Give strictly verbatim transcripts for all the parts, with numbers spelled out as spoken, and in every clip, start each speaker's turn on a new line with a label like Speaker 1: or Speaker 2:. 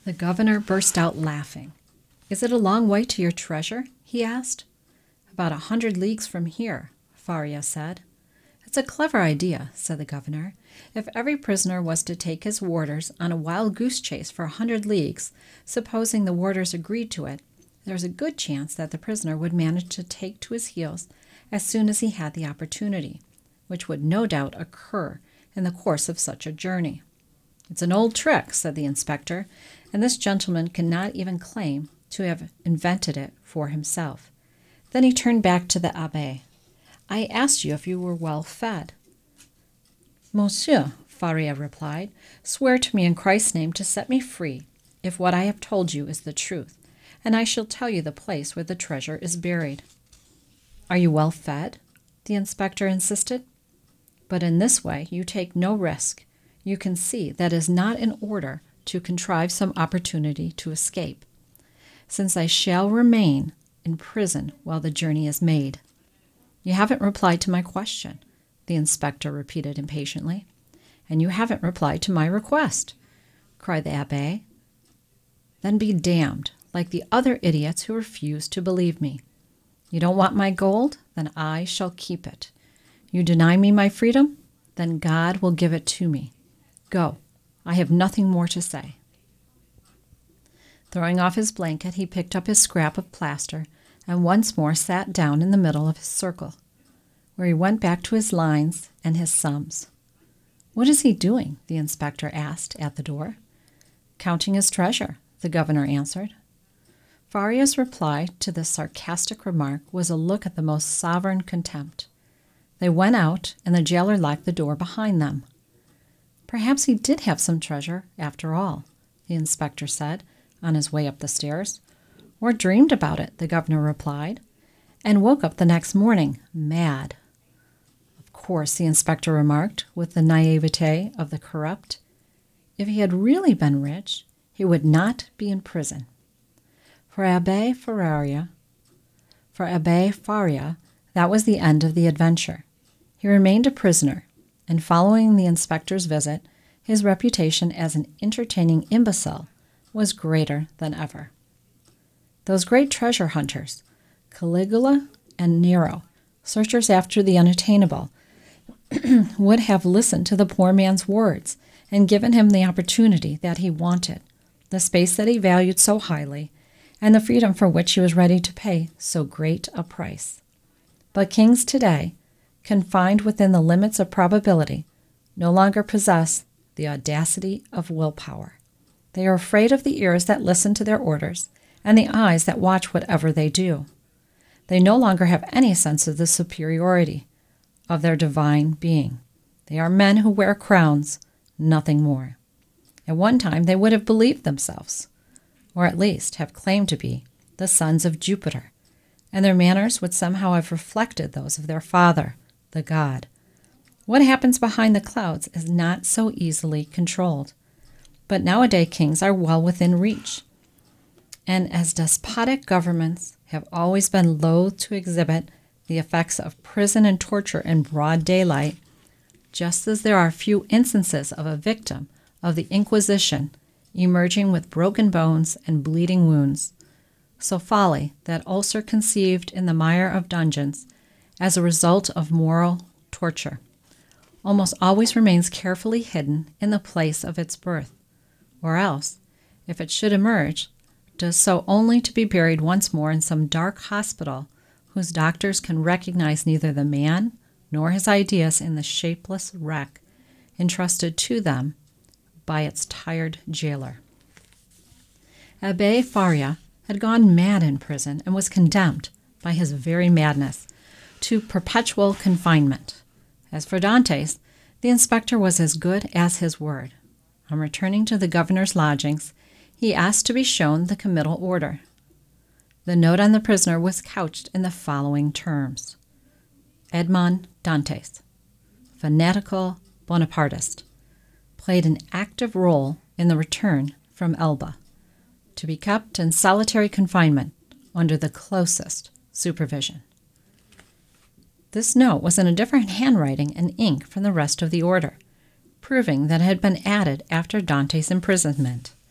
Speaker 1: The governor burst out laughing. "Is it a long way to your treasure?" he asked. "About a hundred leagues from here," Faria said. "It's a clever idea," said the governor. "If every prisoner was to take his warders on a wild goose chase for a hundred leagues, supposing the warders agreed to it, there's a good chance that the prisoner would manage to take to his heels as soon as he had the opportunity, which would no doubt occur in the course of such a journey." "It's an old trick," said the inspector, "and this gentleman cannot even claim to have invented it for himself." Then he turned back to the abbé. "I asked you if you were well fed." "Monsieur," Faria replied, "swear to me in Christ's name to set me free if what I have told you is the truth, and I shall tell you the place where the treasure is buried." "Are you well fed?" the inspector insisted. "But in this way you take no risk. You can see that it is not in order to contrive some opportunity to escape, since I shall remain in prison while the journey is made." "You haven't replied to my question," the inspector repeated impatiently. "And you haven't replied to my request," cried the abbé. "Then be damned, like the other idiots who refuse to believe me. You don't want my gold? Then I shall keep it. You deny me my freedom? Then God will give it to me. Go. I have nothing more to say." Throwing off his blanket, he picked up his scrap of plaster and once more sat down in the middle of his circle, where he went back to his lines and his sums. "What is he doing?" the inspector asked at the door. "Counting his treasure," the governor answered. Faria's reply to this sarcastic remark was a look at the most sovereign contempt. They went out, and the jailer locked the door behind them. "Perhaps he did have some treasure, after all," the inspector said, on his way up the stairs. "Or dreamed about it," the governor replied, "and woke up the next morning, mad." "Of course," the inspector remarked, with the naivete of the corrupt, "if he had really been rich, he would not be in prison." For Abbé Faria, for Abbé Faria, that was the end of the adventure. He remained a prisoner, and following the inspector's visit, his reputation as an entertaining imbecile was greater than ever. Those great treasure hunters, Caligula and Nero, searchers after the unattainable, would have listened to the poor man's words and given him the opportunity that he wanted, the space that he valued so highly, and the freedom for which he was ready to pay so great a price. But kings today, confined within the limits of probability, no longer possess the audacity of willpower. They are afraid of the ears that listen to their orders and the eyes that watch whatever they do. They no longer have any sense of the superiority of their divine being. They are men who wear crowns, nothing more. At one time they would have believed themselves, or at least have claimed to be, the sons of Jupiter, and their manners would somehow have reflected those of their father, the god. What happens behind the clouds is not so easily controlled. But nowadays kings are well within reach. And as despotic governments have always been loath to exhibit the effects of prison and torture in broad daylight, just as there are few instances of a victim of the Inquisition emerging with broken bones and bleeding wounds, so folly, that ulcer conceived in the mire of dungeons as a result of moral torture, almost always remains carefully hidden in the place of its birth, or else, if it should emerge, does so only to be buried once more in some dark hospital whose doctors can recognize neither the man nor his ideas in the shapeless wreck entrusted to them by its tired jailer. Abbé Faria had gone mad in prison and was condemned, by his very madness, to perpetual confinement. As for Dantès, the inspector was as good as his word. On returning to the governor's lodgings, he asked to be shown the committal order. The note on the prisoner was couched in the following terms: Edmond Dantès, fanatical Bonapartist, played an active role in the return from Elba, to be kept in solitary confinement under the closest supervision. This note was in a different handwriting and ink from the rest of the order, proving that it had been added after Dante's imprisonment.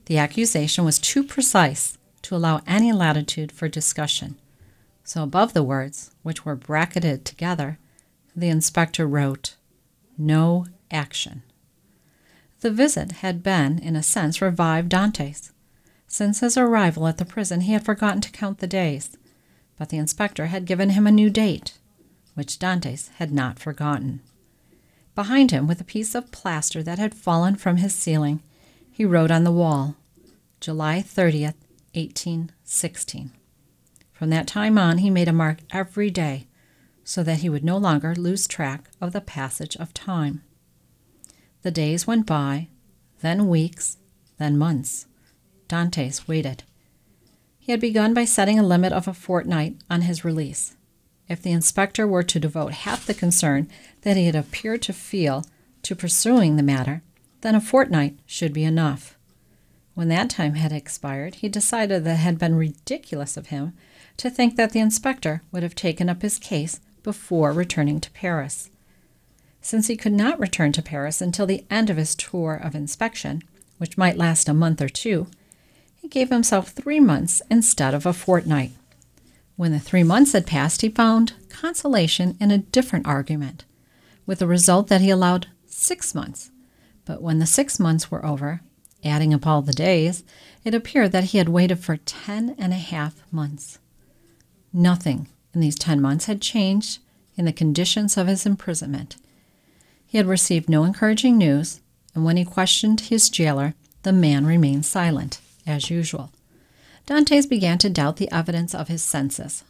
Speaker 1: The accusation was too precise to allow any latitude for discussion. So above the words, which were bracketed together, the inspector wrote, "No action." The visit had been, in a sense, revived Dantes. Since his arrival at the prison, he had forgotten to count the days, but the inspector had given him a new date, which Dantes had not forgotten. Behind him, with a piece of plaster that had fallen from his ceiling, he wrote on the wall, July thirtieth, eighteen sixteen. From that time on, he made a mark every day so that he would no longer lose track of the passage of time. The days went by, then weeks, then months. Dantes waited. He had begun by setting a limit of a fortnight on his release. If the inspector were to devote half the concern that he had appeared to feel to pursuing the matter, then a fortnight should be enough. When that time had expired, he decided that it had been ridiculous of him to think that the inspector would have taken up his case before returning to Paris. Since he could not return to Paris until the end of his tour of inspection, which might last a month or two, he gave himself three months instead of a fortnight. When the three months had passed, he found consolation in a different argument, with the result that he allowed six months. But when the six months were over, adding up all the days, it appeared that he had waited for ten and a half months. Nothing in these ten months had changed in the conditions of his imprisonment. He had received no encouraging news, and when he questioned his jailer, the man remained silent, as usual. Dantes began to doubt the evidence of his senses.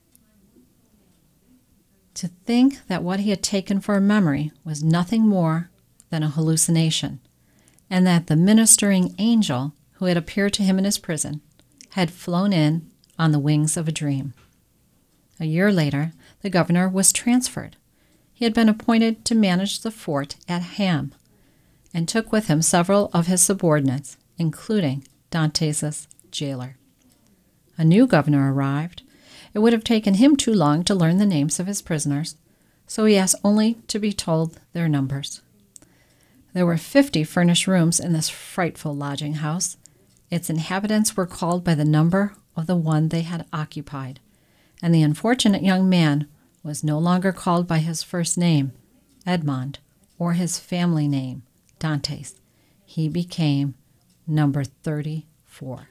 Speaker 1: To think that what he had taken for a memory was nothing more than a hallucination, and that the ministering angel who had appeared to him in his prison had flown in on the wings of a dream. A year later, the governor was transferred. He had been appointed to manage the fort at Ham, and took with him several of his subordinates, including Dantes' jailer. A new governor arrived. It would have taken him too long to learn the names of his prisoners, so he asked only to be told their numbers. There were fifty furnished rooms in this frightful lodging house. Its inhabitants were called by the number of the one they had occupied, and the unfortunate young man was no longer called by his first name, Edmond, or his family name, Dantes. He became number thirty-four.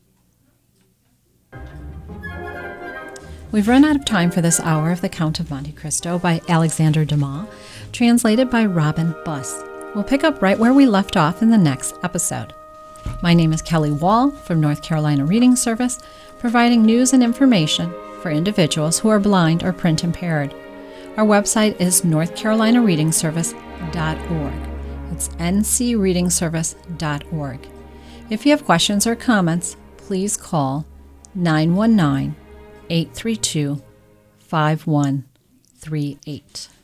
Speaker 1: We've run out of time for this hour of The Count of Monte Cristo by Alexander Dumas, translated by Robin Buss. We'll pick up right where we left off in the next episode. My name is Kelly Wall from North Carolina Reading Service, providing news and information for individuals who are blind or print impaired. Our website is north carolina reading service dot org. It's n c reading service dot org. If you have questions or comments, please call nine one nine, eight three two, five one three eight.